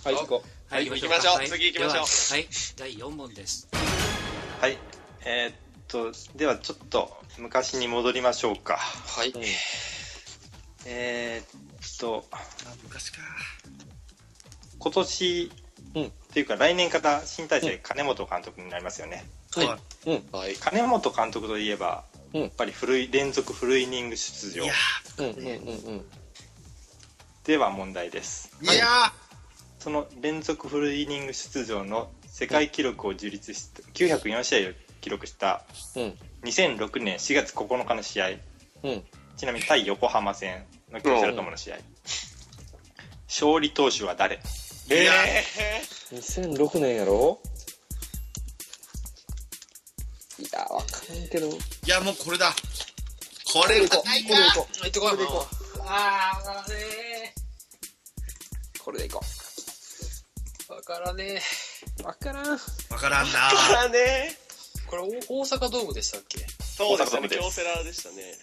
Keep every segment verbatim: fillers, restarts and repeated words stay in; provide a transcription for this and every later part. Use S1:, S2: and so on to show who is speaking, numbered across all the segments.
S1: はい行こう。
S2: はい行きましょう。次行きましょう。
S3: はいだいよん問です。
S4: はい。えー、っとではちょっと昔に戻りましょうか。
S2: はい。
S4: えー、っと
S2: あ昔か。
S4: 今年、うん、っていうか来年から新体制、うん、金本監督になりますよね。
S2: はい。うん、
S4: はい。金本監督といえば、うん、やっぱりフル連続フルイニング出場。いやー、うんうんうんうん。では問題です。
S2: いやー。
S4: その連続フルイニング出場の世界記録を樹立したきゅうひゃくよん試合を記録したにせんろくねんしがつここのかの試合、うん、ちなみに対横浜戦の京セラドームの試合、うん、勝利投手は誰？
S1: えー、にせんろくねんやろ。いやわかんけど、い
S2: やもうこれだ、これがないか、これでいこう、
S1: これでいこう、これでいこう、
S3: あーわからね
S1: ー、これでいこ
S3: う、わからね
S1: え、わからん、
S2: わからんな、
S3: わからねえ。これ大阪ドームでしたっけ？
S5: そうですね、京セラでしたね。
S2: へ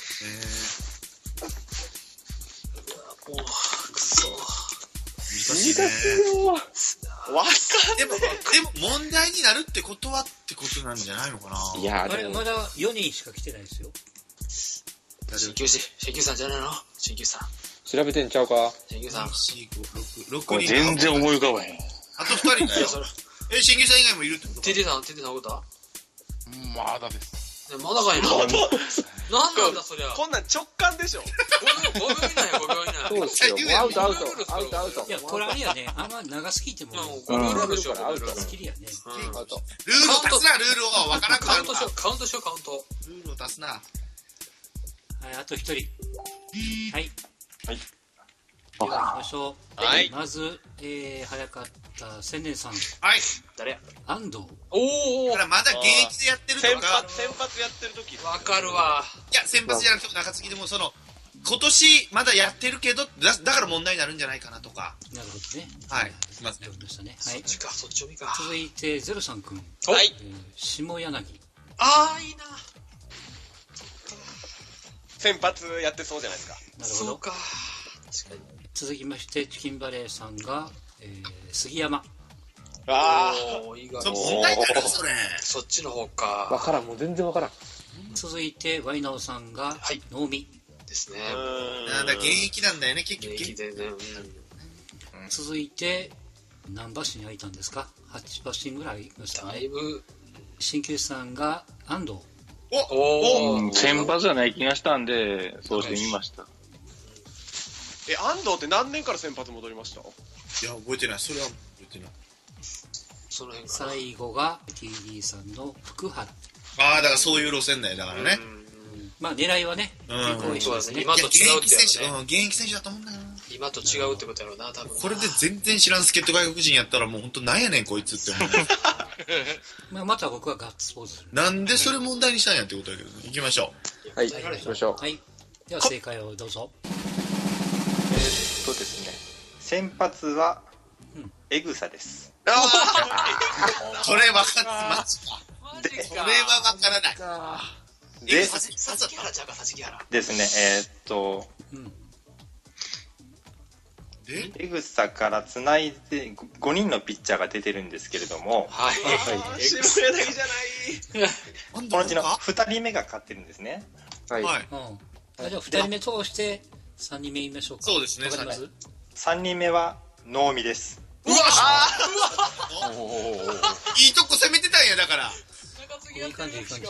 S3: ー、おー、くそ
S2: 難しいね。
S1: わ
S5: かん
S2: でも、でも問題になるってことはってことなんじゃないのかな。
S1: いや
S3: あれまだよにんしか来てないですよ。鍼灸師、鍼灸さんじゃないの？鍼灸さん
S1: 調べてんちゃうか。
S3: 鍼灸さん
S2: ろくにん
S5: 全然思い浮かばへん。
S2: あとふたりだよ。え、鍼灸さん以外もいるってこと？
S3: テテさん、テテさんおった？
S5: まだです。
S3: まだかいな。なんなんだそりゃ。
S5: こんなん直感でしょ。
S3: ごびょう以内や、ごびょう以内。
S1: そうですよ。アウトアウトアウトアウト。
S3: いやこれあれやね、あんま長すぎても
S1: ごびょうルールからアウト。
S3: スキリやね。
S1: アウト。
S2: ルールを足すな、ルールをわからなくなる。
S3: カウントしよう、カウントしよう、カウント。
S2: ルールを足すな。はい、
S3: あと一人。はい。
S4: はい。
S3: では行きましょう。
S5: はい。
S3: まず、えー、早かった千年さん。
S2: はい。
S3: 誰や？安藤。
S2: おお。だからまだ現役でやってるとか。
S5: 先発先発やってる時。
S3: わかるわ。
S2: いや先発じゃなくて中継ぎでもその今年まだやってるけどだだから問題になるんじゃないかなとか。
S3: なるほどね。
S2: はい。すみません。
S3: やりましたね。
S2: はい。
S3: そっちか、そっち読みか。続いてゼロさんくん。
S5: はい。
S3: 下柳。
S5: ああいいな。先発やってそうじゃないですか。
S3: なるほど。そうか。確かに。続きましてチキンバレーさんが、えー、杉山。
S5: ああ、
S2: 意外。そ問題だろそれ。
S3: そっちの方か。
S1: わからん、もう全然わからん。
S3: 続いてワイナオさんが、はい、能見ですね。
S2: なんだ現役なんだよね結局。現役でね。うん、
S3: 続いて何馬身空いたんですか？はち馬身ぐらいいましたね。だいぶ。鍼灸師さんが安藤。
S5: お
S6: お。先発じゃない気がしたんでそうしてみました。
S5: え、安藤って何年から先発戻りました？
S2: いや、覚えてない。それは覚えてない。
S3: その辺から最後が ティーディー さんの福原。
S2: ああ、だからそういう路線だよ、だからね。
S3: まあ狙いはね、結構一緒ですね。
S2: 今と違うってやろね。現役選手だと思うんだよな。
S3: 今と違うってことやろうな、多分。
S2: これで全然知らん助っ人外国人やったらもう本当なんやねんこいつって思う。
S3: まあまた僕はガッツポーズする。
S2: なんでそれ問題にしたんやってことだけどね。行きましょ
S1: う。はい、行きましょう。
S3: はい。では正解をどうぞ。
S4: そうですね。先発はエグサです。
S2: ああ、それ分かってますか。それは分からない。
S4: で、
S3: さつきはらちゃうか、さつきはら
S4: ですね。えー、っと、うん、エグサからつないでごにんのピッチャーが出てるんですけれども、
S5: はい。はい、白柳じゃない。
S4: このうちのふたりめが勝ってるんですね。
S2: はい。はい、
S3: うん、じゃあふたりめ通してさんにんめ言いましょうか。
S2: そうですね。
S4: さんにんめは能見です。
S2: うわあうわいいとこ攻めてたんやだから。
S3: いい感じいい感じ。はい。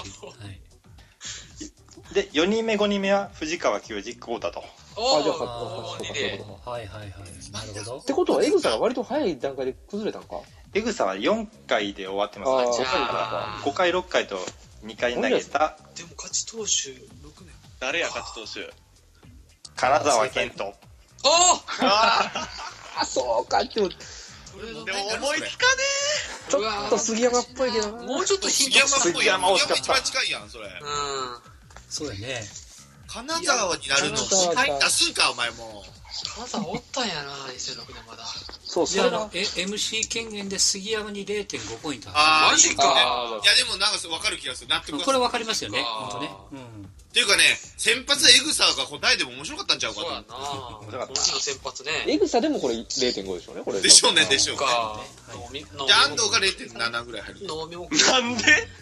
S4: でよにんめごにんめは藤川球児豪太と。
S1: あじゃあ
S3: はいはいはい。なるほど。
S1: ってことはエグサが割と早い段階で崩れたのか。
S4: エグサはよんかいで終わってますね。ごかいろっかいとにかい投げた。
S3: でも勝ち投手ろくねん。
S5: 誰や勝ち投手。
S4: 金沢健人。
S1: ああそうかっても
S5: でも思いつかね
S1: え。ちょっと杉山っぽいけどな。
S3: もうちょっとヒント。
S2: 杉山惜しかった。一番近いやんそれ。うん。
S3: そうやね。
S2: 金沢になるの出すんかお前も。
S3: 金沢おったんやなにせんろくねんまだ。
S1: そうそう。
S3: あの エムシー 権限で杉山に れいてんご ポイント。
S2: ああマジか。いやでもなんか分かる気がする。納得。
S3: これ分かりますよね。本当ね。
S2: っていうかね、先発エグサが答えでも面白かったんちゃうかと。
S7: そうやなこの日の先発ね。
S1: エグサでもこれ れいてんご でしょうね、これ。
S2: でしょうね、でしょうね。
S7: か。
S2: じゃあ、安藤が れいてんなな ぐらい入る。
S5: なんで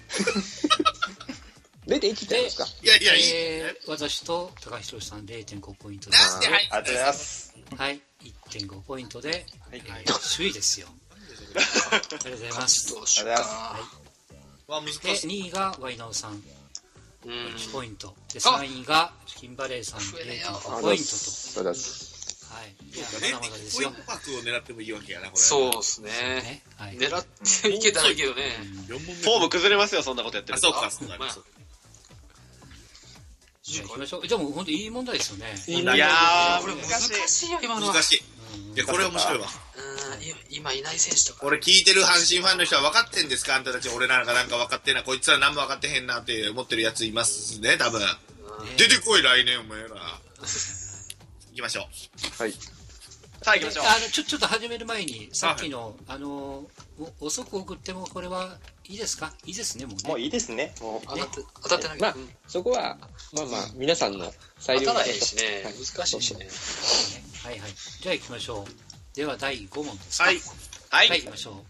S1: れいてんいち って言うんですか？
S2: いやいや、いい。
S3: えー、私と高橋さん れいてんご ポイントで
S2: なんで入
S4: ありがとうございます。
S3: はい、いってんご ポイントで、
S4: はい
S3: えー、首位ですよ。ありがとうございます。
S7: どうしようか。
S2: わ、難
S3: で、
S2: しい。
S3: にいがワイナオさん、いちポイント。で、
S7: あ
S3: さんいがキンバレーさん れいてんご ポイントと。
S1: そうです。
S3: はい。いや、まだまだですよ。
S2: ポイント枠を狙ってもいいわけやな、これ。
S7: そうですね。
S3: ね、はい。
S7: 狙っていけたらいいけどね。
S2: よん問目。
S5: フォーム崩れますよ、そんなことやってる
S2: あ、
S5: と。
S2: そうか、そうか。
S3: じゃあ行きましょう。じゃあもう本当いい問題ですよね。
S1: いいな。
S5: いやー、
S7: これ
S5: 難
S7: 難
S5: しい。
S7: しいよ、今のは。
S2: 難しい。いや、これ面白いわ。
S7: うん今いない選手とか。
S2: 俺聞いてる阪神ファンの人は分かってんですか？あんたたち俺らがなんか分かってんな。こいつら何も分かってへんなって思ってるやついますね、多分。出てこい、来年お前ら。行きましょう。
S1: はい。
S5: さあ行きましょう。
S3: あのちょちょっと始める前にさっきの、あのお遅く送ってもこれはいいですか？いいですね、もうね。
S4: もういいですね。
S1: もう、
S7: 当たって当たってないけど。
S1: まあ、そこは、まあまあ、皆さんの裁量
S7: 当たらへんしね。難しいしね。
S3: はいはい。じゃあ行きましょう。ではだいご問ですか。
S2: はい。
S5: はい。
S3: はい、行きましょう。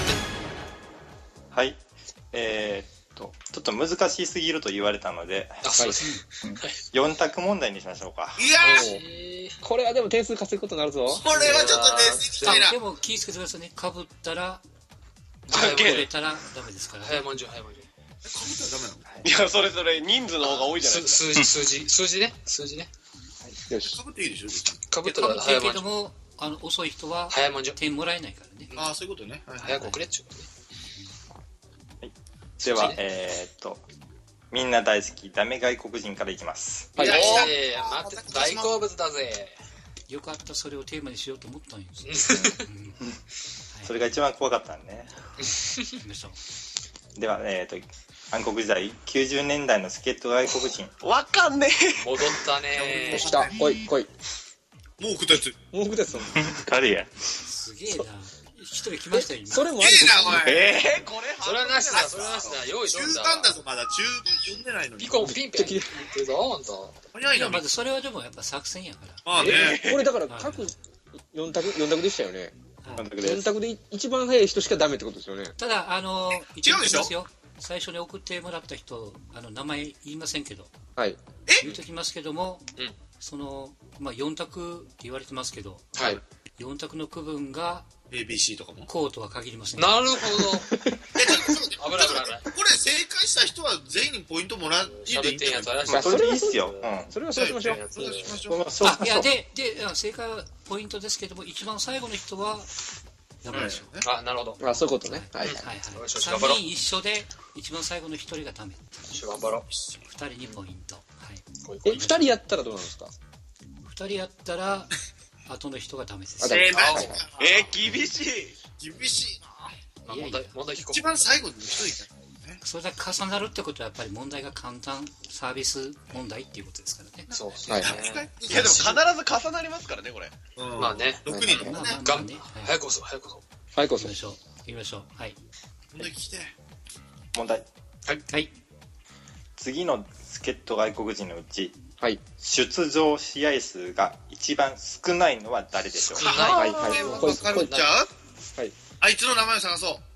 S4: はい。えー、っと、ちょっと難しすぎると言われたので、
S7: あ、そうですね。
S4: よん択問題にしましょうか。
S2: いや
S7: えー
S1: これはでも点数稼ぐことになるぞ。
S2: ー、これはちょっとね、できたいな
S3: あ。でも気をつけてくださいね。かぶったら、
S7: 早い
S3: かぶれたらダメですから。
S7: 早いもんじゅう、早いもんじゅう。
S2: かぶったらダメなの？
S5: いや、それぞれ人数の方が多いじゃないです
S7: 数字、数字、数字ね。数字ね。
S1: よし
S2: か。ぶっていいでしょ？
S7: かぶった
S3: からぶっていい
S7: 早いもんじゅう。
S3: けども、あの遅い人は
S7: 早いもんじゅう。
S3: 点もらえないからね。
S2: ああ、そういうことね。はいはい
S7: 早く送れっちゅうことね。
S4: では、えー、っと、みんな大好き、ダメ外国人からいきます。
S1: はい。
S2: いやいや
S7: ええ、待って、大好物だぜ。
S3: よかった、それをテーマにしようと思ったんですよ。うん
S4: それが一番怖かったんでね。
S3: 行きましょう。
S4: では、えー、っと、暗黒時代、きゅうじゅうねんだいの助っ人外国人。
S5: か。わかんね
S7: 戻ったね
S1: よし来た。来い、来い。
S2: もう送ったやつ。
S1: もう僕です。
S6: 誰や。
S3: すげえな。一人来ましたよ、今。
S1: それもある
S2: ええな、お
S5: え。
S2: い。
S5: えー、これ
S7: それはなしだ、それはなしだ。用意し
S2: 中
S7: とんだ。
S2: 間だぞ、まだ。中間読んでないのに。
S7: ピコンピンピン。言ってるぞ、あんた。
S3: いや、
S2: 早いな。
S3: まずそれはでもやっぱ作戦やから。
S2: まあね。
S1: これだから各よん択、よん択でしたよね。
S3: はい
S4: 監督です
S1: よん択で一番早い人しかダメってことですよね。
S3: ただ、あの、
S2: 違うでしょ
S3: 言っときますよ。最初に送ってもらった人、あの、名前言いませんけど、
S1: はい。
S3: 言うときますけども、
S7: うん
S3: その、まあ、よん択って言われてますけど、
S1: はい。
S3: よん択の区分が
S2: エービーシー とかも。
S3: こうとは限りません。
S7: なるほど。
S2: え、ちょっと待って
S7: 危ない危ない危ない。
S2: これ正解した人は全員にポイントもらっていい
S7: 喋ってんやつ怪しい。
S4: まあ、それでいいっすよ。うん。
S1: それはそうしましょう。
S2: そうしましょう。
S4: そう
S3: あ、いや、で、で、正解はポイントですけども、一番最後の人は、ダメでしょう。
S7: あ、なるほど。
S1: あ、そういうことね。はい。
S3: はいはい。
S7: よしよし
S3: さん
S7: 頑張ろう
S3: にん一緒で、一番最後の一人がダメ。
S7: 頑張ろう。
S3: ふたりにポイント。はい。
S1: え、二人やったらどうなんですか？
S3: ふたりやったら、後の人がダメです。
S1: あダメ
S2: えー、マジか。
S5: えー、厳しい。
S2: 厳しいな。
S7: まあ
S3: いやいや
S7: 問題、問題聞こ
S2: 一番最後に一人いた。
S3: それだけ重なるってことはやっぱり問題が簡単サービス問題っていうことですからね。
S7: う。そうです
S1: はい
S7: ね。
S5: いや、でも必ず重なりますからね、これ。
S2: うん
S7: まあね。
S2: ろくにんと
S3: ま
S2: かね。
S7: がん
S3: あまあまあね。はい
S7: 早くこそ、早くこそ。
S1: はい、こそ
S3: 行きま。しょう。行きましょう。はい。
S2: 問題聞きて。
S4: 問題。
S3: はい。
S4: 次の助っ人外国人のうち、
S1: はい。
S4: 出場試合数が一番少ないのは誰でしょうか？
S7: 少ない。
S1: はい、はい。
S2: これわ
S1: こい
S2: かるんちゃう？
S1: はい。
S2: あいつの名前を探そう。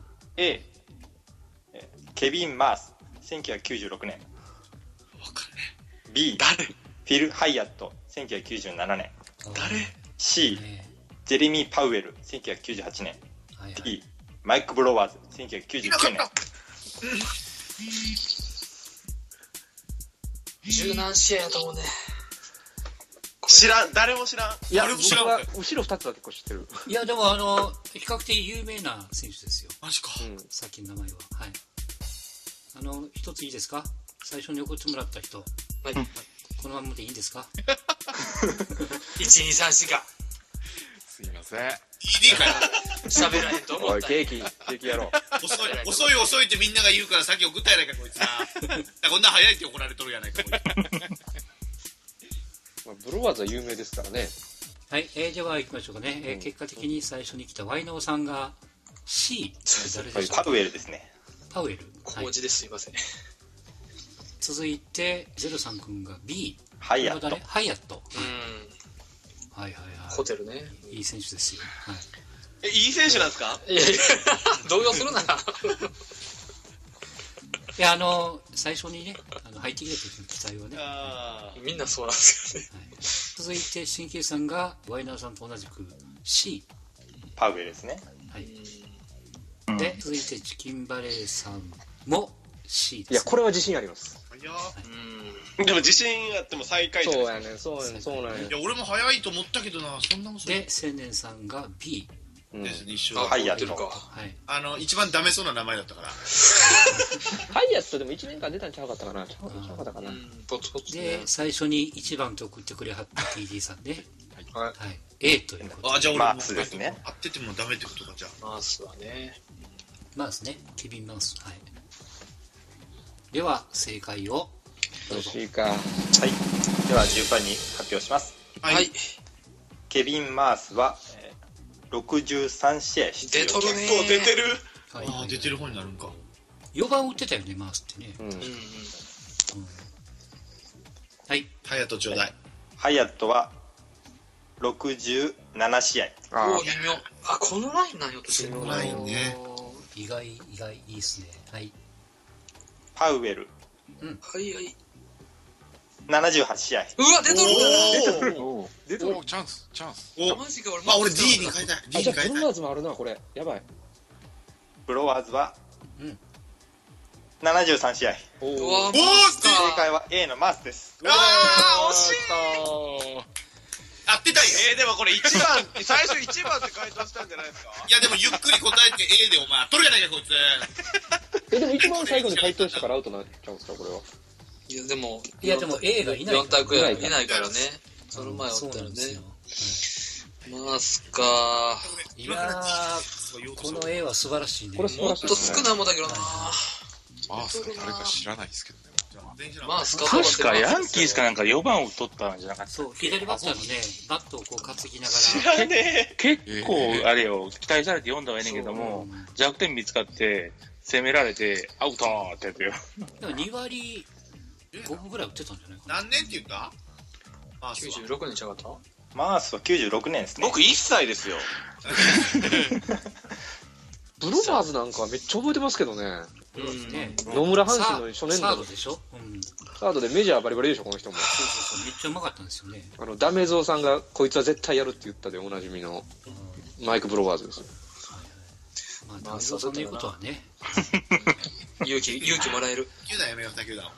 S4: A、えケビン・マース、せんきゅうひゃくきゅうじゅうろくねん。
S2: わかんね
S4: B、
S5: 誰
S4: フィル・ハイアット、せんきゅうひゃくきゅうじゅうななねん。
S5: 誰
S4: C、
S3: ね
S4: ジェレミー・パウエル、せんきゅうひゃくきゅうじゅうはちねん。
S3: はいはい
S4: D、マイク・ブロワーズ、せんきゅうひゃくきゅう
S2: え。
S4: じゅうきゅうねん。
S7: 柔軟試合やと思うね。
S5: 知らん、誰も知らん。
S1: いや、
S2: 俺も知らん
S1: 僕は後ろ二つは結構知ってる。
S3: いや、でもあの、比較的有名な選手ですよ。
S2: マジか。
S1: うん。
S3: さっきの名前は。はい。あの、一ついいですか？最初に送ってもらった人。
S7: はい。
S3: このままでいいんですか？
S7: いち、に、さん、しが。
S5: すいません。
S2: イーディー かよ。
S7: 喋らへんと思
S1: おい、
S7: った。
S1: ケーキ、ケーキやろう。
S2: 遅い、遅い遅いってみんなが言うからさっき送ったやないか、こいつな。こんな早いって怒られとるやないか、こい
S1: まあブロワーズは有名ですからね。
S3: はい。えー、では行きましょうかね。えー結果的に最初に来たワイノーさんが C。誰でしょう？
S4: パウエルですね。
S3: パウエル。はい
S7: 小文字ですいません。
S3: 続いてゼロさん君が B。
S4: ハイアット。
S3: ハイアット。
S7: うん。
S3: はいはいはい。
S7: ホテルね。
S3: いい選手ですよ。はい。
S5: え、いい選手なんですか？
S7: いやいや、動揺するな。
S3: いや、あの、最初にね、あの入ってきた時の期待はね。
S5: あ
S7: みんなそうなんですよね。
S3: はい、続いて、新旧さんがワイナーさんと同じく C。
S4: パウエルですね。
S3: はい。で、続いて、チキンバレーさんも C です、ね。
S1: いや、これは自信あります。
S5: いやー、でも自信あっても最下位じゃ
S1: そう
S5: ないですか。
S1: やね、そうやね、そうなんや。
S2: いや、俺も早いと思ったけどな、そんなもんそう
S3: で、青年さんが B。
S1: うん、
S2: ですね、一緒
S7: あ、
S2: だ。
S4: ハイアット
S7: ホテルか。
S3: はい。
S2: あの、一番ダメそうな名前だったから。
S1: ハイアットでもいちねんかん出たんちゃうかったかな。ちゃうちゃうかったかな。
S7: うん、ポツポツね
S3: で、。最初にいちばんと送ってくれはった ティーディー さんね。
S7: はい。
S3: はい。A ということで。
S2: あ、じゃあ俺
S4: マ
S2: も
S4: ースですね。
S2: 合っててもダメってことか、じゃあ。
S7: マースはね。
S3: マウスね。ケビン・マウス。はい。では、正解を。
S1: 欲しいか。
S4: はい。では順番に発表します。
S2: はい
S7: はい。
S4: ケビン・マースは、えーろくじゅうさん試合出場。
S7: 出とるね。
S5: 結構出てる。
S3: はい
S2: ああ、出てる方になるんか。
S3: よんばん打ってたよね、マウスってね。
S1: うん。
S7: うんうん。
S3: はい。
S2: ハヤトちょうだい。
S4: ハイアットはろくじゅうなな試合。
S1: あ
S7: おー、微妙。あ、このラインなんよとしてる。
S2: ラインね。
S3: 意外、意外、いいっすね。はい。
S4: パウエル
S7: はいはい。
S4: ななじゅうはち試合。
S7: うわ、出とる
S2: おー
S1: 出てる。
S8: おーチャンスチャンス
S2: お
S7: マジか、俺。
S2: あ、俺 D に変えたい。D
S1: あ、
S2: に
S1: じゃあ、ブ
S2: 変えたい。
S1: ルワーズもあるな、これ。やばい。
S4: ブロワーズは
S3: うん
S4: ななじゅうさん試合。
S1: お
S7: うわ、
S2: おー
S7: マジか。
S4: 正解は A のマースです。
S5: あー、惜しい。
S2: 合ってたんよ。
S5: えー、でもこれいちばん、最初いちばんって回答したんじゃないですか？
S2: いや、でもゆっくり答えて A でお前、取るやないか、こいつ。
S1: え、でも一番最後に回答したからアウトになっちゃうんですか、これは。
S7: いや、でも。
S3: いやでも A がいない
S7: よん択や、
S1: いない
S7: いないからね。その前お
S3: そう
S7: ったよ
S3: なんですよ
S7: ね。。マースか。
S3: いやー、この A は素晴らしいね。
S1: これ素晴
S7: も
S1: らしいですね
S7: っと少ないもんだけどな。
S8: マースが誰か知らないですけどね。
S7: マースか。
S6: 確かヤンキースかなんかよばんを取ったんじゃなかった。
S3: そう、左バッターのね、バットをこう担ぎなが
S5: 知
S3: ら、
S5: らね
S6: 結構、あれよ、期待されて読んだはいいねんけども、弱点見つかって、攻められて、アウトーってやつよ。
S3: でもに割ごぶぐらい打ってたんじゃないかな。
S2: 何年って言ったマースは
S7: きゅうじゅうろくねんちゃうかっ
S4: マースはきゅうじゅうろくねんです
S5: え。
S4: ね。
S5: 僕いっさいですよ。
S1: ブルワーズなんかめっちゃ覚えてますけどね。
S3: そうですね。
S1: 野村阪神の初年度の
S3: サードでしょ。うん。
S1: サードでメジャーバリバリでしょ、この人も。
S3: そうそうそう、めっちゃうまかったんですよね。
S1: あの、ダメゾウさんが、こいつは絶対やるって言ったでおなじみの、マイク・ブロワーズです。
S3: まあ、ダメゾウさんの言うことはね。
S7: た。勇気、勇気もらえる。
S2: 球団やめよう、他球団を。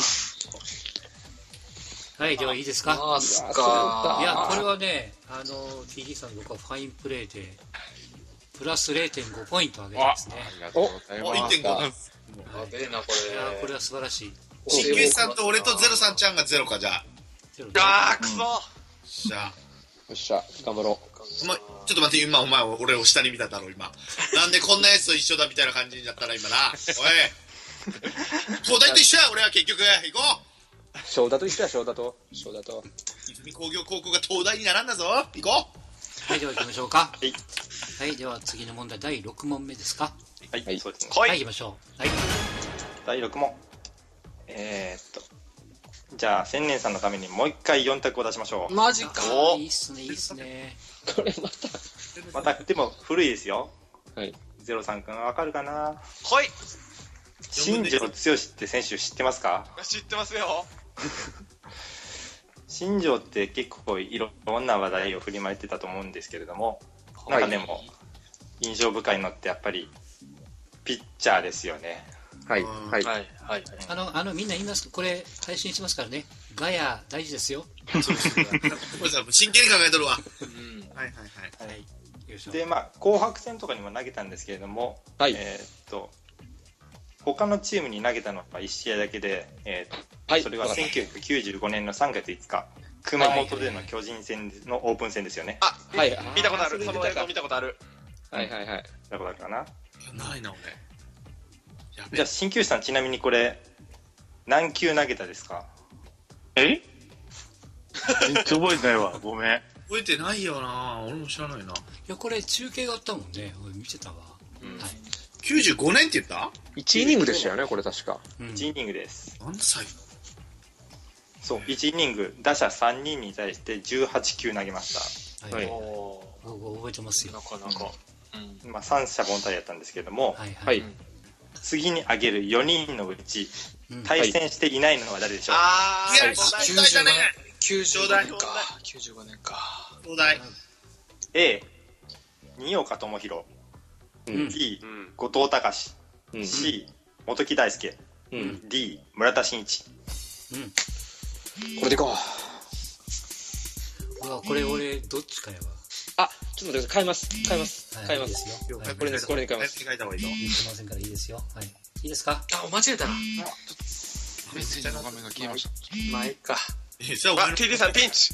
S3: はい、ではいいですか。
S7: マース
S1: うわ
S7: か。
S3: いや、これはね、あの、ティーディー さんの僕はファインプレーで、プラス れいてんご ポイント上げてますね。
S8: ありがとうござい
S2: お、
S8: ます。
S2: いってんご。
S7: やべえな、こ
S3: いやー、こ
S7: れ。
S3: れは素晴らしい。
S2: 新球師さんと俺とゼロさんちゃんがゼロか、じゃあ。
S3: ゼロ
S5: あー、くそ。
S2: じゃあ。
S1: よっしゃ、頑張ろ
S2: お前、ちょっと待って、今お前、俺を下に見ただろ、今。なんでこんなやつと一緒だみたいな感じになったら今な。おい。東大と一緒や、俺は結局。行こう。
S1: う。翔太と一緒や、翔太と。翔太と。
S2: 泉工業高校が東大に並んだぞ。行こ
S3: はい、では行きましょうか。
S4: はい。
S3: はい、では次の問題、だいろく問目ですか。
S4: はい、
S1: はい
S4: そうですね。
S3: はい、
S5: 来い。
S3: 行きましょう。はい。
S4: だいろく問。えー、っと。じゃあ、千年さんのためにもう一回よん択を出しましょう。
S7: マジか。
S3: あーいいっすね、いいっすね。
S1: これまた。
S4: また、でも古いですよ。
S1: はい。
S4: ゼロさんくんわかるかな？
S5: 来い。
S4: 新庄剛志って選手知ってますか？
S5: 知ってますよ。
S4: 新庄って結構いろんな話題を振りまいてたと思うんですけれども、なんかでも印象深いのってやっぱりピッチャーですよね。
S1: はい。はい。
S7: はい、はい。
S3: あの、あの、みんな言います。これ、配信しますからね。ガヤ、大事ですよ。
S2: う。そうです。これさ、真剣に考えとるわ。
S7: うん。
S2: はいはいはい。
S3: はい。よいしょ。
S4: で、まあ、紅白戦とかにも投げたんですけれども、
S1: はい
S4: えーっと、他のチームに投げたのはいち試合だけで、えーっと
S1: はい。
S4: それはせんきゅうひゃくきゅうじゅうごねんのさんがついつか、熊本での巨人戦のオープン戦ですよね。
S5: あ、
S1: はい。
S5: 見たことある。その映像
S1: 見
S5: 見たことある。
S1: はいはいはい。
S4: 見たことあるかな？
S2: いやないな、俺。やべ
S4: じゃあ、鍼灸師さん、ちなみにこれ、何球投げたですか？
S6: え全然覚えてないわ。ごめん。
S2: 覚えてないよな。俺も知らないな。
S3: いや、これ、中継があったもんね。俺見てたわ。
S7: うん
S3: はい。
S2: きゅうじゅうごねんって言った？
S1: いち イニングでしたよね、これ確か。
S4: いちイニングです。
S2: 何歳？
S4: そう、いちイニング、打者さんにんに対してじゅうはちきゅう投げました。
S3: はい。覚えてますよ。
S7: なかなか。
S4: うん、まあ、三者凡退やったんですけども、
S3: はいはい。
S4: 次に挙げるよにんのうち、対戦していないのは誰でしょう？
S2: あー、いや、
S7: きゅうじゅうごねん。きゅうじゅうごねんか。きゅうじゅうごねんか。
S2: 東大。
S4: A、新岡智弘。B、後藤隆。C、本木大輔。D、村田真一。
S1: これでいこ
S3: う。うわ、これ俺、どっちかやわ。
S1: あ、ちょっと待ってください。変えます。変えます。変えます。
S3: よ。
S1: これです。これに変えます。
S2: 変えた方がいいと。
S3: 言ってませんからいいですよ。はい。いいですか？
S7: あ、間違えたな。
S8: メッセージの画面が消えました。
S7: まあ、いいか。
S5: あ、ティーディー さんピンチ。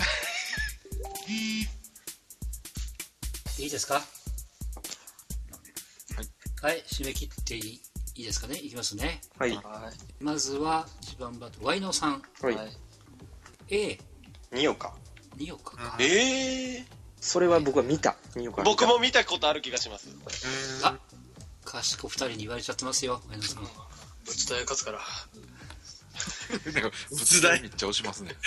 S3: いいですか？はい。はい、締め切っていい、いいですかね？いきますね。
S1: はい。
S3: まずは、一番バット、ワイノーさん。
S1: はい。
S3: A。
S4: 新岡。
S3: 新岡か。
S5: ええ。
S1: それは僕は見た。新岡。
S5: 僕も見たことある気がします。
S3: あ、賢二人に言われちゃってますよ、ワイノーさん。
S7: 仏大勝つから。
S8: 仏大めっちゃ押しますね。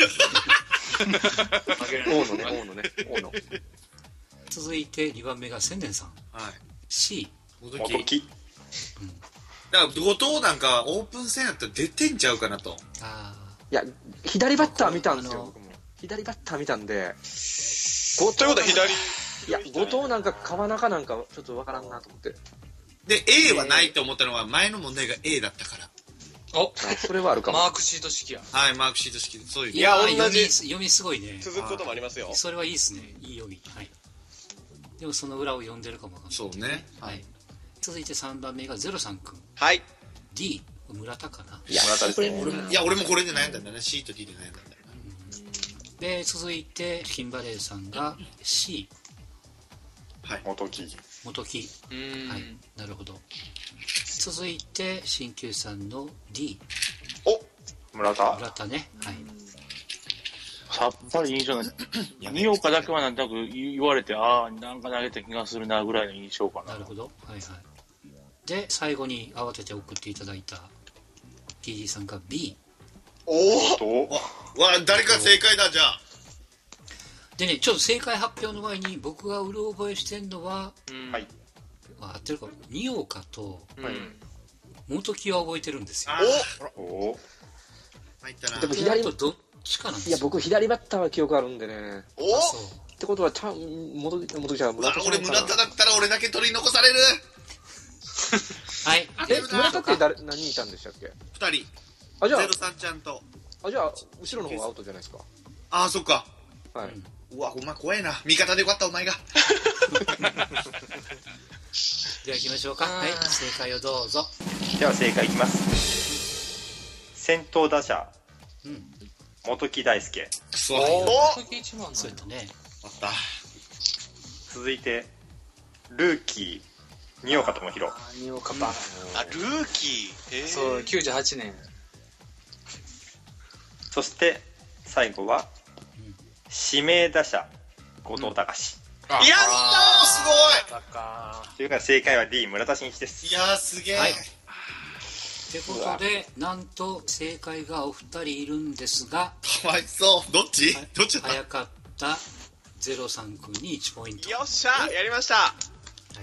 S1: 大野ね、大野ね、大野。
S3: 続いてにばんめが千年さん。
S2: はい。
S3: C。
S2: 元
S4: 木。
S2: だから後藤なんかオープン戦やったら出てんちゃうかなと。
S3: ああ。
S1: いや、左バッター見たんですよ、僕も。左バッター見たんで。
S5: ということは左。
S1: いや、後藤なんか川中なんかちょっとわからんなと思って。
S2: で、A はないと思ったのは前の問題が A だったから。
S7: お、
S1: それはあるかも。
S7: マークシート式や。
S2: はい、マークシート式で、そういう。
S3: いや、同じ。読みすごいね。
S5: 続くこともありますよ。
S3: それはいいですね。いい読み。はい。でもその裏を読んでるかもわかんない。
S2: そうね。
S3: はい。続いてさんばんめがゼロさんくん。
S5: はい。
S3: D、村田かな。
S4: いや、村田ですね。
S2: いや、俺もこれで悩んだんだね。C と D で悩んだんだよ。
S3: で、続いて、キンバレーさんが C。
S2: はい。
S4: 元木。
S3: 元木。はい。なるほど。続いて、鍼灸師さんの D。
S4: お、村田。
S3: 村田ね。はい。
S6: さっぱり印象ない。新岡だけはなんとなく言われて、ああ、なんか投げた気がするなぐらいの印象かな。
S3: なるほど。はいはい。で、最後に慌てて送っていただいた ティーディー さんが B。
S5: お
S4: お
S2: わ、誰か正解だ、じゃあ。
S3: でね、ちょっと正解発表の前に僕がうる覚えしてんのは、
S4: はい。
S3: 合ってるか、新岡と
S7: はい。
S3: 元木は覚えてるんですよ。
S4: おお
S2: 入ったな。
S3: でも左とどっちかなんですよ。
S1: いや、僕左バッターは記憶あるんでね。
S5: お
S1: ってことは、ちゃん、元木、元木じゃん、村田さん。
S2: 俺村田だったら俺だけ取り残される。
S3: はい。
S1: え、村田って誰、何人いたんでしたっけ？
S2: 二人。
S1: あ、じゃあ
S2: ゼロ、さんちゃんと。
S1: あ、じゃあ、後ろの方がアウトじゃないですか。
S2: ああ、そっか。
S1: はい。
S2: うわ、お前怖いな。味方でよかった、お前が。
S3: では行きましょうか。はい。正解をどうぞ。
S4: では正解いきます。先頭打者、
S3: うん。
S4: 元木大輔。
S2: そう。
S7: 元木一番
S3: そうやったね。
S2: あった。
S4: 続いて、ルーキー、新岡智弘。
S7: 新岡パン。
S5: あ、ルーキー。へー
S7: そう、きゅうじゅうはちねん。
S4: そして、最後は、指名打者、後藤隆。
S2: やったー、す
S7: バカ
S4: というか正解は D、村田真一です。
S2: ごい。いやー、すげえ。
S3: はい。ってことで、なんと正解がお二人いるんですが、
S2: かわいそう。どっちどっちだった？
S3: 早かったゼロさんくんにいちポイント。
S5: よっしゃやりました。
S3: はい、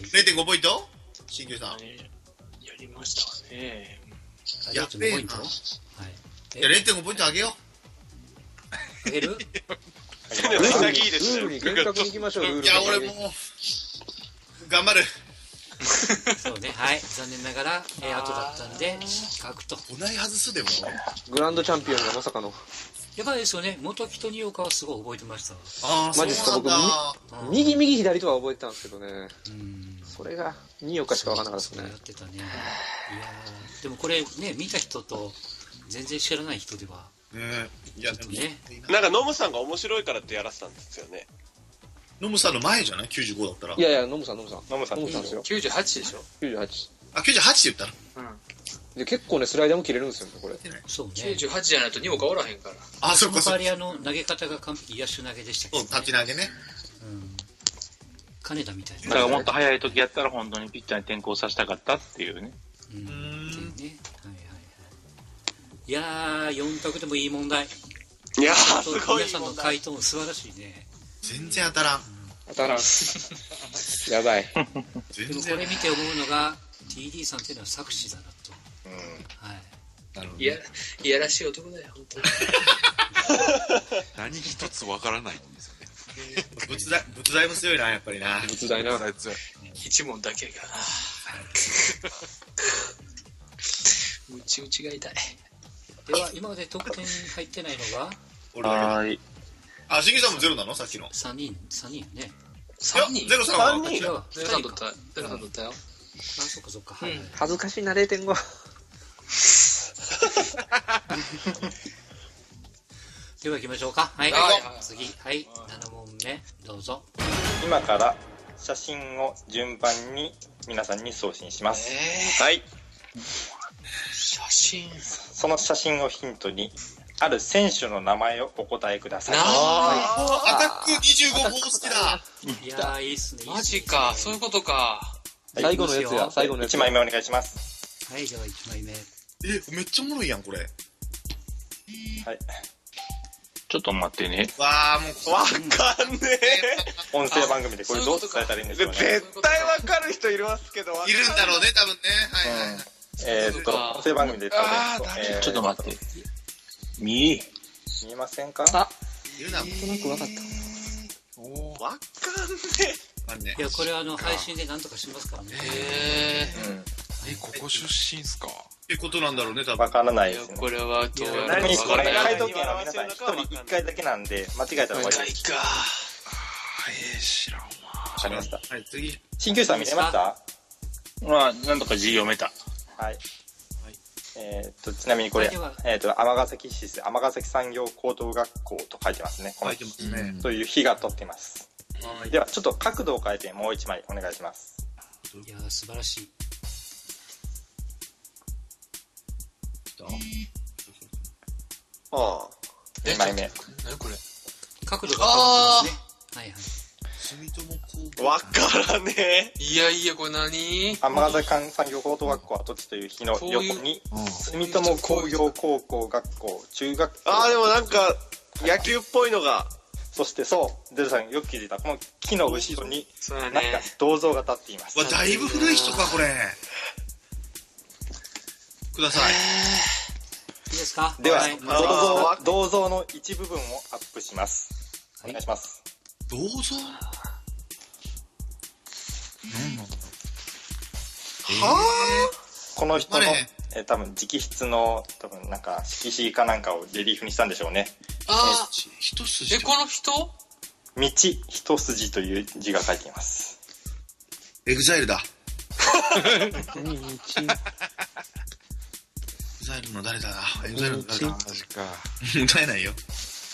S2: れいてんご ポイント新旧さん。
S7: やりましたね。
S2: やっべえな。
S3: はい。
S2: いや、れいてんご ポイントあげよ
S3: あげる？
S1: ルールに、ルールに厳格に行きましょう、ルール
S2: う。いや、俺もう、頑張る。
S3: そうね、はい。残念ながら、えー、後だったんで、失格と。
S2: お題外すでも。
S1: グランドチャンピオンがまさかの。
S3: やっぱりですよね、元木と新岡はすごい覚えてました。
S2: ああ、
S1: マジっすか、僕、右、右、左とは覚えてたんですけどね。うん。それが、新岡しかわからなかったですね。
S3: やってたね。いやでもこれね、見た人と、全然知らない人では。
S2: ねいや、でも
S3: ね。
S5: なんかノムさんが面白いからってやらせたんですよね。
S2: ノムさんの前じゃない ?きゅうじゅうご だったら。
S1: いやいや、ノムさん、ノムさん。
S4: ノムさん、
S1: ノムさんですよ。
S7: きゅうじゅうはちでしょ ?
S1: きゅうじゅうはち。
S2: あ、きゅうじゅうはちって言ったの
S7: うん。
S1: で、結構ね、スライダーも切れるんですよね、これ。
S3: そうね。
S7: きゅうじゅうはちじゃないと新岡おらへんから。
S2: あ、そっ
S3: その
S2: かそっか。
S3: 代わりあの、投げ方が完璧野手投げでしたけど、
S2: そう、立ち投げね。
S3: うん。 金田みたいな。
S6: だからもっと早い時やったら本当にピッチャーに転向させたかったっていうね。
S3: うん。っていうね。はいはいはい。いやー、よん択でもいい問題。
S5: いやー、すごい
S3: 皆さんの回答も素晴らしいね。
S2: 全然当たらん。
S1: 当たらん。やばい。
S3: でもこれ見て思うのが ティーディー さんっていうのは作詞だなと。うん。はい。
S7: なるほど、ね。いや、いやらしい男だよ、本当に。
S8: 何一つわからないんですよね。
S2: 仏大、仏大も強いな、やっぱりな。
S1: 仏大な。
S7: 一問だけが。ムチ打ちが痛い。
S3: では、今まで得点入ってないのが
S2: 俺だけ。はい。あ、しぎさんもゼロなのさっきの。
S3: さんにん、さんにんね。
S7: さんにん
S2: ゼロさんは
S7: ゼロさん取った。ゼロさん取ったよ。あ、
S3: そっかそっか。はい。
S1: 恥ずかしいな、れいてんご。
S3: では行きましょうか。はい。はい、次。はい。なな問目、どうぞ。
S4: 今から写真を順番に皆さんに送信します。
S7: え
S4: ー、はい。
S7: 写真。
S4: その写真をヒントに、ある選手の名前をお答えください。
S2: ああ、アタックにじゅうご号好きだ。
S3: いやー、いいっすね。
S7: マジか、そういうことか。
S1: 最後のやつや、最後のやつ。
S4: いちまいめお願いします。
S3: はい、ではいちまいめ。
S2: え、めっちゃおもろいやん、これ。
S4: はい。
S6: ちょっと待ってね。
S2: わー、もう、
S5: わかんねえ。
S4: 音声番組でこれどう伝えたらいいんですかね。
S5: 絶対わかる人いますけど、
S2: いるんだろうね、多分ね。はいはいはい。
S4: えーっと、音声番組で伝えると、
S6: えー、ちょっと待って。見え。
S4: 見えませんか？
S2: あ、いるな。
S1: なんとなくわかった。
S5: おー、わかんね
S3: え。いや、これはあの、配信でなんとかしますからね。
S7: へー。
S8: え、ここ出身っすか？
S2: ってことなんだろうね、多分。
S4: わからないですね。
S7: これはどうや
S4: ら
S7: ら
S4: これ回答権は皆さん一人一回だけなんで、間違えたら終わりです。
S7: 一回か。
S8: えー、知らんわ。
S4: わかりました。
S2: はい、次。
S4: 鍼灸師さん見れました？
S6: まあ、なんとか字読めた。
S4: はい。えっと、ちなみにこれ、えっと、尼崎市、尼崎産業高等学校と書いてますね。
S2: 書いてますね。
S4: という日が取っています。では、ちょっと角度を変えてもう一枚お願いします。
S3: いやー、素晴らしい。
S5: ああ。
S4: にまいめ。
S7: 何これ？
S3: 角度が変わってますね。はいはい。
S5: わからねえ。
S7: いやいや、これ何？
S4: 尼崎産業高等学校跡地という日の横に、住友工業高校学校、中学校。
S5: ああ、でもなんか、野球っぽいのが。
S4: そしてそう、デルさんよく気づいた。この木の後ろに、なんか銅像が立っています。
S2: わ、だいぶ古い人か、これ。ください。
S3: いいですか？
S4: では、銅像、銅像の一部分をアップします。お願いします。
S2: 銅像？何なんだろ
S5: う。はぁ、
S4: この人の、えー、多分直筆の、多分なんか色紙かなんかをレリーフにしたんでしょうね。
S7: ああ、
S2: 一筋。
S7: え、この人？
S4: 道一筋という字が書いています。
S2: エグザイルだ。
S1: 道。
S2: エグザイルの誰だな。エグザイルの誰だ。
S8: マジか。
S2: 歌えないよ。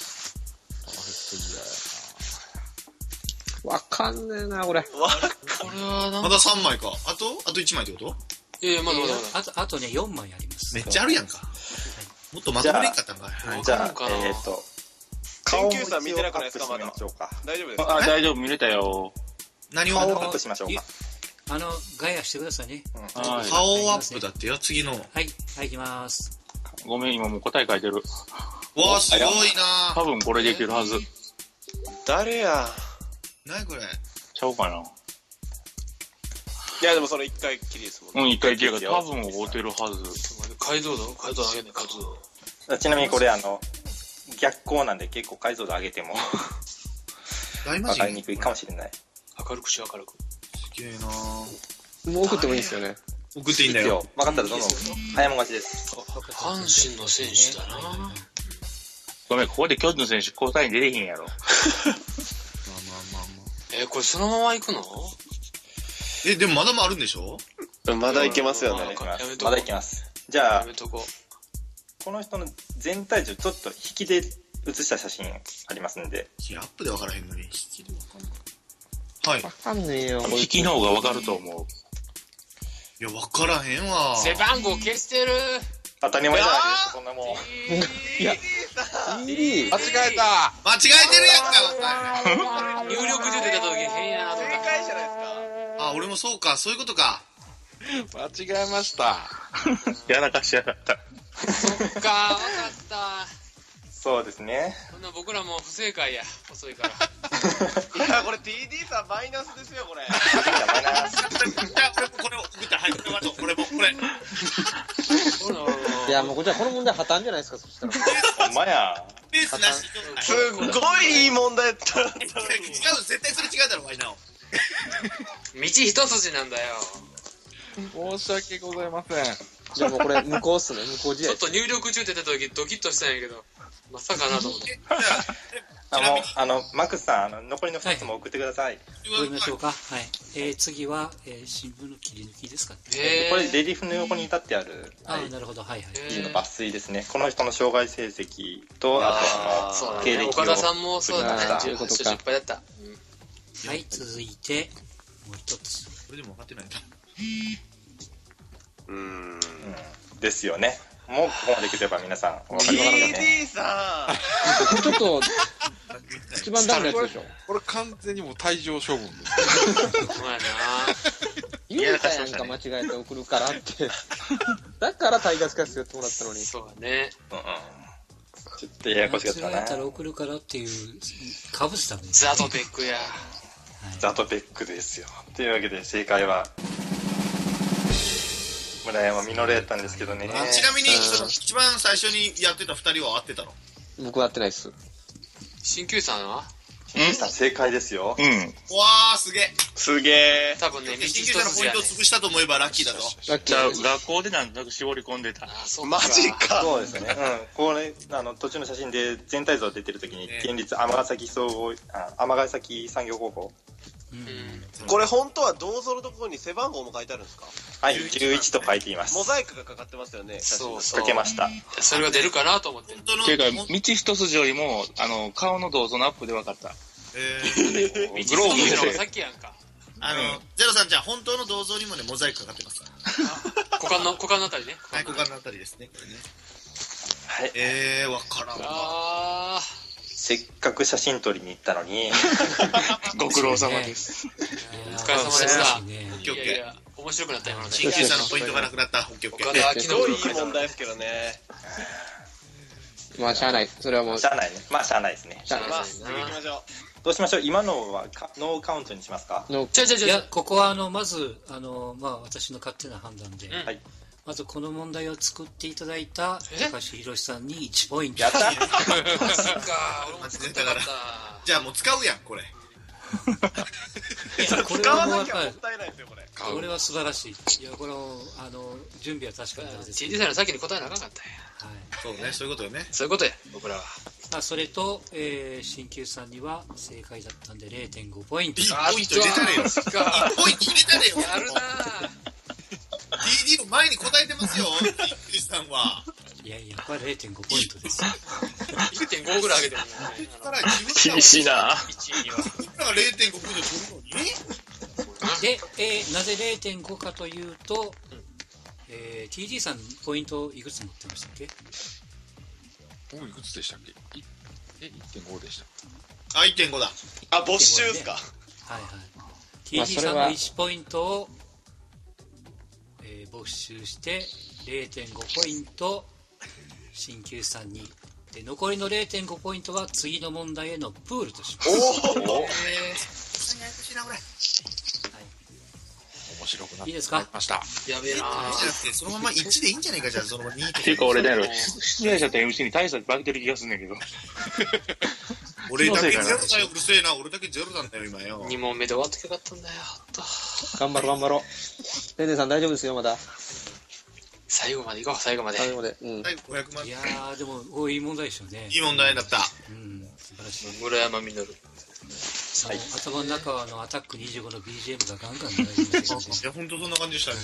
S1: わかんねえな、これ。
S7: これはなん
S2: まださんまいか。あとあといちまいってこと？
S7: いやいや、まだまだまだ。
S3: あと、あとね、よんまいあります。
S2: めっちゃあるやんか。もっとまとめれんかったんか。
S4: じゃあ、えっと、
S5: 研究さん見てなくないですか、まだ。大丈夫ですか？
S6: あ、大丈夫、見れたよ。
S2: 何を
S4: 顔をアップしましょうか。
S3: あの、ガヤしてくださいね。
S2: 顔アップだってよ、次の。はい、
S3: はい、いきます。
S6: ごめん、今もう答え書いてる。
S2: わあ、すごいな。
S6: 多分これできるはず。
S5: 誰や？
S2: 何これ？
S6: ちゃうかな。
S5: いや、でもそれ一回きりですもんね。
S6: うん、一回きりやから多分合うてるはず。
S7: 解像度解像度上げて、解像
S4: 度。ちなみにこれあの、逆光なんで結構解像度上げても、わかりにくいかもしれない。
S7: 明るくし明るく。
S2: すげえな。
S1: もう送ってもいいんですよね。
S2: 送っていいんだよ。
S4: 分かったらどんどん早もがちです。
S7: 阪神の選手だな。
S6: ごめん、ここで巨人の選手交代に出れへんやろ。
S2: まあまあまあまあ。
S7: えー、これそのまま行くの？
S2: え、でもまだもあるんでしょ？
S5: まだいけますよね。
S4: まだいけます。じゃあ、この人の全体重ちょっと引きで写した写真ありますんで。
S2: いや、アップで分からへんのに。引きで分かんない。はい。
S1: 分かんねえよ。
S6: 引きの方が分かると思う。
S2: いや、分からへんわ。
S7: 背番号消してる。
S4: 当たり前じゃないですか、そんなもん。
S1: いや、
S5: 間違えた。
S2: 間違えてるやんか、
S7: 入力で出た時変やなと思った。
S5: 正解者
S2: あ、俺もそうか、そういうことか。
S8: 間違えました。
S6: やらかしやがった。
S7: そっか、わかった。
S4: そうですね。
S7: そんな僕らも不正解や。遅いから。
S5: いや、これ ティーディー さんマイナスですよ、これ。
S4: マイナス。
S2: じゃあ、俺もこれを送った。はい、これはこれも、これ。
S1: いや、もうこっちはこの問題破綻じゃないですか、そしたら。
S4: ほんまや。
S2: ペースなし。
S5: すっごいいい問題やったのに。
S2: 違う、絶対それ違うだろ、ワイナオ。
S7: 道一筋なんだよ。
S8: 申し訳ございません。
S1: じゃあもうこれ無効っすね、無効試合。
S7: ちょっと入力中って出た時ドキッとしたんやけど、まさかなと思って。
S4: あの、あの、マックスさん、あの、残りのふたつも送ってください。
S3: 送りましょうか。はい。えー、次は、えー、新聞の切り抜きですかね。
S7: えー、
S4: これ、レリーフの横に立ってある。
S3: ああ、なるほど、はいはい。
S4: いいの抜粋ですね。この人の障害成績と、あと、その、経歴を。
S7: 岡田さんもそうだね。じゅうはち勝失敗だった。
S3: はい、続いて、もう一つ。
S2: これでも分かってないんだ。
S5: うーん。
S4: ですよね。もうここまで来れば皆さんお分かり
S5: ティーディー
S4: ね。
S5: さ
S1: んちょっと一番ダメなやつでしょ。
S8: これ完全にもう退場処分です。
S7: そうやな。
S1: 言うたやんか間違えて送るからって。だからタイガースキャストやってもらったのに。
S7: そうだね。
S4: うんうん。ちょっとややこしかったな。
S3: 間違えたら送るからっていうかぶせたんです
S7: ザトペックや。
S4: ザトペックですよ。というわけで正解は村山実やったんですけどね。
S2: ちなみにその一番最初にやってたふたりは合ってたの？
S1: 僕は合ってないっす。
S7: 鍼灸師さんは？
S4: 鍼灸師さん正解ですよ。
S6: うん。
S2: わーすげえ。
S5: すげえ。
S7: 多分ね、
S2: 鍼灸師さんのポイントを潰したと思えばラッキーだぞ。
S1: ラッキ
S6: じゃあ
S1: ー。
S6: 学校でなんとなく絞り込んでた。
S7: あ、そう
S5: マジか。
S4: そうですね。うん。これあの途中の写真で全体像出てる時に県立尼崎総合尼崎産業高校。
S7: うん。
S5: これ本当は銅像のところに背番号も書いてあるんですか？
S4: はい、じゅういちと書いています。
S5: モザイクがかかってますよね。
S7: そうそう。
S4: かけました。
S7: それが出るかなと思って。
S6: ていうか、道一筋よりも、あの、顔の銅像のアップで分かった。
S2: え
S7: ー、グローブのさっきやんか。
S2: あの、ゼロさんじゃあ本当の銅像にもね、モザイクかかってますから。
S7: 股間の、股間のあたりね。
S2: はい、股間のあたりですね。これね。
S4: はい。
S2: えー、わからんわ。
S7: あ
S4: せっかく写真撮りに行ったのに。
S6: ご苦労様です。
S7: お疲れ様でした。
S2: オッケーオッケー。
S7: 面白くなったよ、今のね。
S2: 鍼灸師さんのポイントがなくなった。オッケーオッケー。
S5: すごいいい問題ですけどね。
S1: まあ、しゃあない。それはもう。
S4: しゃあないね。まあ、しゃあないですね。
S1: しゃあない。
S5: まあ、次行きましょう。
S4: どうしましょう。今のはノーカウントにしますか？
S1: の
S7: じゃじゃじゃ
S3: いや、ここはあの、まず、あの、まあ、私の勝手な判断で、
S7: うん
S4: はい。
S3: まずこの問題を作っていただいた高橋宏さんにいちポイント。
S4: やった
S7: マジか、俺も作ったかった。
S2: じゃあもう使うやん、これ。
S3: いや、これ
S5: 使わ
S3: はもうやっぱり
S5: なきゃもっ、たいないですよ、これ。
S3: これは素晴らしい。いや、これは、あの、準備は確かに大切です。
S7: ティーディー さんの先に答えなあかんかったんや。
S3: はい。
S2: そうね、そういうことよね。
S7: そういうことや、僕らは。
S3: まあ、それと、えー、鍼灸師さんには正解だったんで れいてんご ポイント。
S2: いいポイント入れたねよ。いいポイント入れたねよ。
S7: やるなぁ。
S2: ティーディー の前に答えてますよ、鍼灸師さんは。
S3: いやいや、これ れいてんご ポイントです。
S7: いってんご ぐらい上げてもね。
S6: 厳しいな。
S7: いちいには。
S2: 僕らが れいてんご ポイント取るのに
S3: で、えー、なぜ れいてんご かというと、えー、ティーディー さんポイントいくつ持ってましたっけ？
S8: もういくつでしたっけ？いえ、いってんご でした。
S2: あ、いってんご だ。
S5: あ、没収ですか。
S3: はいはい。ティーディー さんのいちポイントを、えー、没収して れいてんご ポイント鍼灸師さんにで残りの れいてんご ポイントは次の問題へのプールとします。
S2: おお。えー、ややこしいなこれ。
S8: 面白くなって
S3: いいですか？
S8: ました。
S7: やべえなぁ。
S2: じゃなくて、そのままいちでいいんじゃないか、じゃあ、そのままにとか。
S6: っていうか俺だよ、出題者と エムシー に大差化けてる気がすんねんけど。
S2: 俺だけゼロだよ、うるせえな。俺だけゼロなんだよ、今よ。
S7: に問目で終わってよかったんだよ、ほんと。
S1: 頑張ろう頑張ろう。レンデさん大丈夫ですよ、まだ。
S7: 最後まで行こう、最後まで。
S1: 最後まで。うん。
S2: はい、ごひゃくまん。
S3: いやー、でも、おいい問題でしょうね。
S2: いい問題だった。
S3: うん、素晴らしい。
S7: 村山実。
S3: その頭の中はあのアタックにじゅうごの ビージーエム がガンガン流れてましたけどね。
S2: いや、ほんとそんな感じでしたね。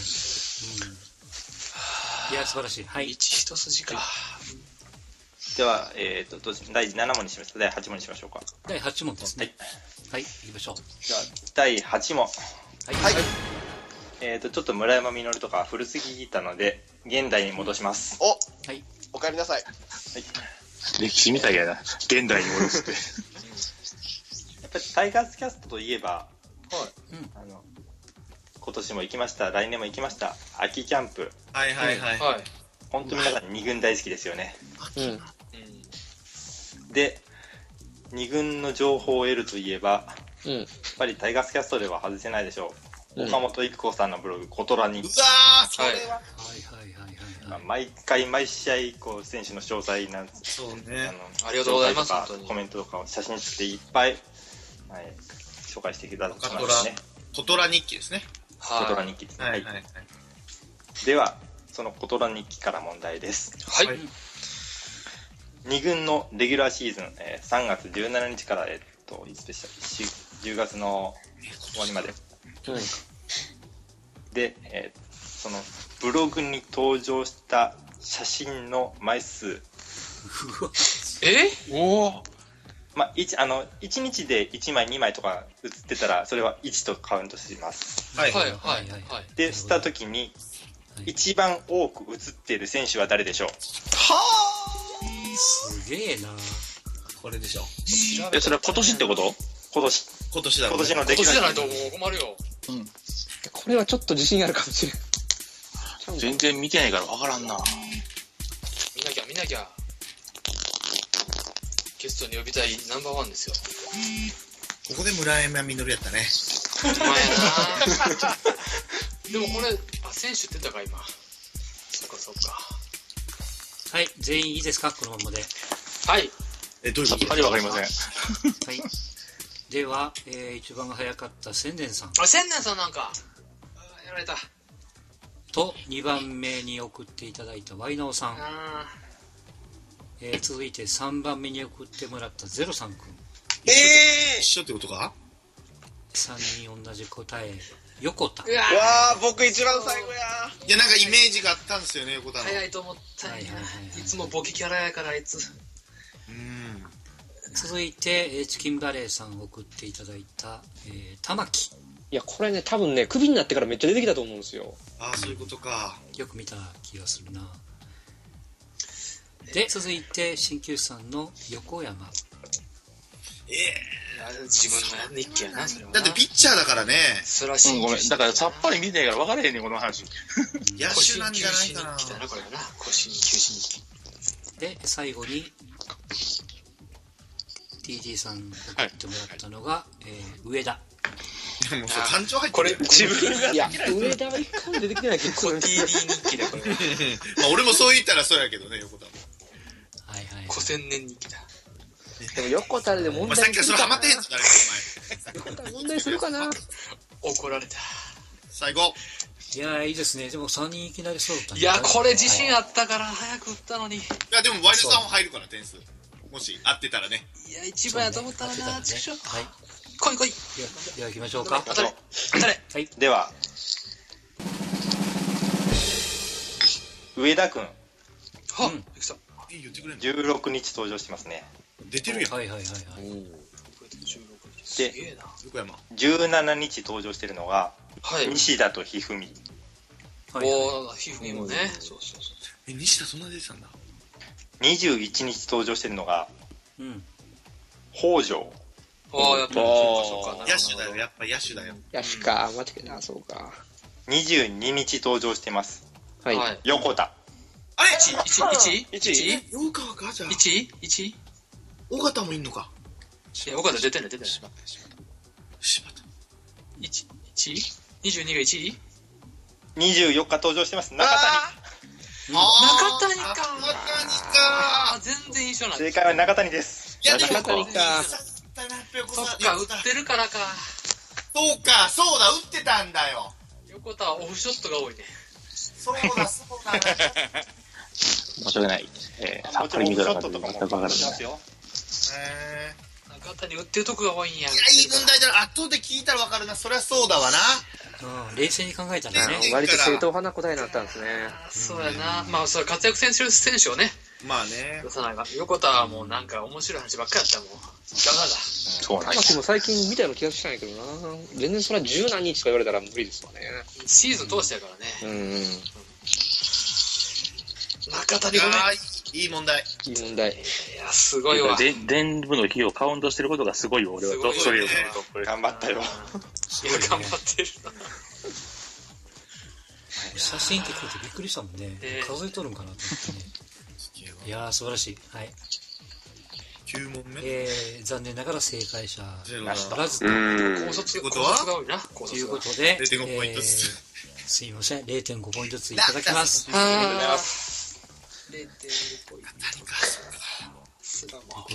S3: うん。いや、素晴らしい。はい。
S7: 一一筋か。
S4: では、えっと、どうしだいなな問にしますか？だいはち問にしましょうか。
S3: だいはち問ですね。はい。はい、行きましょう。
S4: では、だいはち問。
S3: はい。
S4: はい。えっと、ちょっと村山実とか古すぎたので、現代に戻します。
S5: お、
S3: はい。
S5: お帰りなさい。
S4: はい。
S6: 歴史みたいやな。現代に戻すって。
S4: やっぱりタイガースキャストといえば、
S3: うん。
S4: あの、 今年も行きました、来年も行きました、秋キャンプ。
S2: はいはいはい。
S7: はい。
S4: 本当に皆さんに軍大好きですよね。
S1: うん。
S4: で、に軍の情報を得るといえば、
S1: うん、
S4: やっぱりタイガースキャストでは外せないでしょう。うん、岡本育子さんのブログ、コトラに。
S2: うわー、それは。はいはい
S4: はいはい。毎回毎試合、こう、選手の詳細なん
S2: そうね。
S7: あの、ありがとうございます。
S4: コメントとかを写真付きでいっぱい、はい、紹介していただきましたね。
S2: コトラ日記ですね。
S4: コトラ日記ですね。
S2: はいはいはい。
S4: では、そのコトラ日記から問題です。
S7: はい。はい、
S4: に軍のレギュラーシーズン、えー、さんがつじゅうしちにちから、えっと、いつでしたじゅうがつの終わりまで。
S1: うん、
S4: で、えー、そのブログに登場した写真の枚数。
S7: え
S6: おお。
S4: まあ、いち、あの、いちにちでいちまい、にまいとか写ってたら、それはいちとカウントします。
S7: はいはいはいはい。
S4: で、したときに、一番多く写っている選手は誰でしょう？
S2: は
S3: ぁすげえな
S2: これでしょ。
S6: え、それは今年ってこと？
S4: 今年。
S2: 今年だろう、
S4: ね。今年の
S7: 出来今年じゃないともう困るよ。
S3: うん。
S1: これはちょっと自信あるかもしれん。
S6: 全然見てないから分からんな。
S7: 見なきゃ見なきゃ。ゲストに呼びたいナンバーワンですよ。
S2: ここで村山実やったね。
S7: お前なでもこれ、あ、選手って言ったか今。そっかそっか。
S3: はい、全員いいですかこのままで。
S7: はい。
S2: え、どういうこと？
S6: さっぱりわかりません。はい。
S3: では、えー、一番早かった千年さん。
S7: あ、千年さんなんか。あ、やられた。
S3: と、にばんめに送っていただいたワイナオさん。
S7: あ
S3: えー、続いてさんばんめに送ってもらったゼロさんくん。
S2: えー、一緒ってことか？
S3: さんにん同じ答え、横田。
S5: うわー、僕一番最後や。
S2: いや、なんかイメージがあったんですよね、横田の。
S7: 早いと思ったんや。はいはいはいはい、いつもボケキャラやからあいつ。
S2: うん。
S3: 続いて、えー、チキンバレーさん送っていただいた、えー、玉木。
S1: いや、これね、多分ね、クビになってからめっちゃ出てきたと思うんですよ。
S2: ああ、そういうことか。
S3: よく見た気がするな。で、続いて、鍼灸師さんの横山。
S2: ええ
S7: ー、自分の日記やな、それは。
S2: だってピッチャーだからね。
S7: そらしい、
S6: うん。ごめん。だからさっぱり見てないから分からへんねん、この話。
S2: 野手なんじゃないかな。
S7: 腰に休止日記だな、これな。腰に休止日
S3: 記。で、最後に、ティージー さん送ってもらったのが、はいえー、上田。
S2: いや、もうそれ感情入ってる。
S7: これ、自分が。
S1: いや、上田は一回も出てきてないけど。
S7: コ ティーディー 日記だ、これ。
S2: まあ、俺もそう言ったらそうやけどね、横田も。
S3: はいはい、はい。
S7: 古千年日記だ。
S1: でも横田で問題
S2: するかな。お前さっきからそれハマってへんぞ、誰かお
S1: 前。横田問題するかな。
S7: 怒られた。
S2: 最後。
S3: いやー、いいですね。でもさんにんいきなり揃ったん
S7: いや、これ自信あったから早く打ったのに。い
S2: や、でもワイルドさんは入るから点数。もし合ってたらね。
S7: いや、一番やと思ったらな、
S3: ね、
S7: ちくしょう。
S3: はい。
S7: 来い来い。
S3: では行きましょうか。
S7: 当たれ。当たれ。
S3: はい。
S4: では、上田くん。
S7: は
S3: うん
S7: びっくりした。
S4: じゅうろくにち登場してますね。
S2: 出てるやん。
S3: はいはいはいはい。
S4: で、じゅうしちにち登場してるのが、はい、西田と一二三。
S7: はい、おー、一二三もね。そうそうそう。
S2: え、西田そんな出てたんだ。
S4: にじゅういちにち登場してるのが、
S3: うん。
S4: 北条。
S7: ああ、やっぱそうかそうか。
S2: 野手だよ、やっぱ野手だよ。
S1: 野手か、間違えた、そうか。
S4: にじゅうににち登場してます。
S1: はい。
S4: 横田。
S2: あれ
S7: ?いち、いち、いち、いち、
S2: 大川かじゃあ。
S7: いち、いち。
S2: 尾形もいんのか。
S7: いや、尾形出てない、出てない。
S2: しまった、しまった。しまった。
S7: いち、いち、にじゅうにがいちい
S4: にじゅうよっか登場してます。中谷。
S7: 中谷か。
S2: 中谷か。
S7: 全然一緒なん
S4: 正解は中谷です。
S2: いや、でも
S1: 中谷か。
S7: そっか、打ってるからか。
S2: そうか、そうだ、打ってたんだよ。
S7: 横田はオフショットが多いね。
S2: そうだ、そうだ。
S6: 申し訳ない。えー、さっぱり見たら全く分からない。
S2: へ
S7: ー。中谷打ってるとこが多いんや。
S2: いや、いい軍隊だな。後で聞いたら分かるな。そりゃそうだわな。
S3: うん、冷静に考えたらね。
S1: 割と正統派な答えになったんですね。
S7: そうやな。まあ、それ活躍選手選手をね。
S2: まあね。
S7: 出さないが。横田はもうなんか面白い話ばっかりやったらもう。ダメだ。
S6: そうなん
S1: です。も最近見たような気がしたんやけどな。全然それは十何日とか言われたら無理ですわね。
S7: シーズン通してやからね。
S1: うん。
S7: 中谷ごめん。
S2: いい問題。
S1: いい問題。
S7: いや、すごいわ。
S6: で、伝部の日をカウントしてることがすごいよ、俺は。
S7: すごいよね。
S4: 頑張ったよ。
S7: いや、頑張ってるな。
S3: 写真って聞いてびっくりしたもんね。数えとるんかなと思ってね。いやー、素晴らしい。はい。
S2: きゅうもんめ。
S3: えー、残念ながら正解者
S2: な
S3: おらずと。
S7: 高卒、
S2: ってことは
S3: ということで、
S2: れいてんごポイントずつ。
S3: すいません、れいてんごポイントずついただきます。
S7: ありがとうございます。れいてんごポイント。